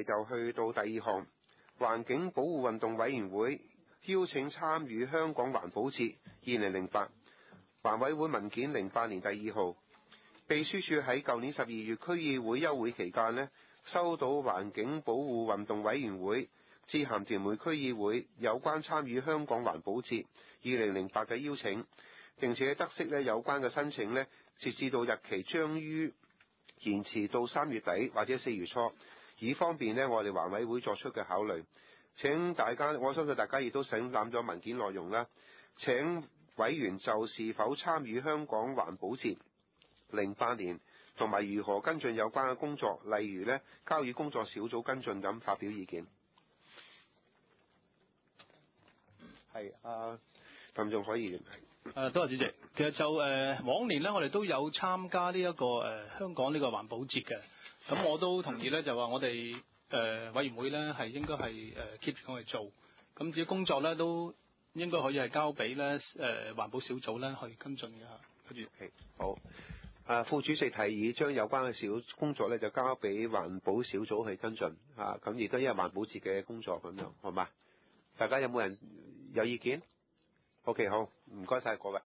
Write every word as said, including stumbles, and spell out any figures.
就去到第二項，環境保護運動委員會邀請參與香港環保節二零零八，環委會文件零八年第二號。秘書處喺舊年十二月區議會休會期間呢，收到環境保護運動委員會致函屯門區議會有關參與香港環保節二零零八嘅邀請，並且得悉呢有關嘅申請呢，截至到日期將於延遲到三月底或者四月初，以方便呢我哋環委會作出嘅考慮。請大家，我相信大家亦都審覽咗文件內容啦。請委員就是否參與香港環保節零八年同埋如何跟進有關嘅工作，例如呢交予工作小組跟進咁發表意見。係啊，咁仲可以。 誒，多謝主席。其實就誒、呃、往年呢，我哋都有參加呢、這、一個誒、呃、香港呢個環保節嘅。咁我都同意呢，就話我哋誒、呃、委員會呢係應該係誒 keep 住咁去做。咁至於工作呢，都應該可以係交俾呢誒環保小組呢去跟進嘅嚇。跟住，okay， 好。啊，副主席提議將有關嘅小工作咧就交俾環保小組去跟進，啊，咁亦都因為環保節嘅工作咁樣，好嘛？大家有冇人有意見？OK，好，唔該晒各位。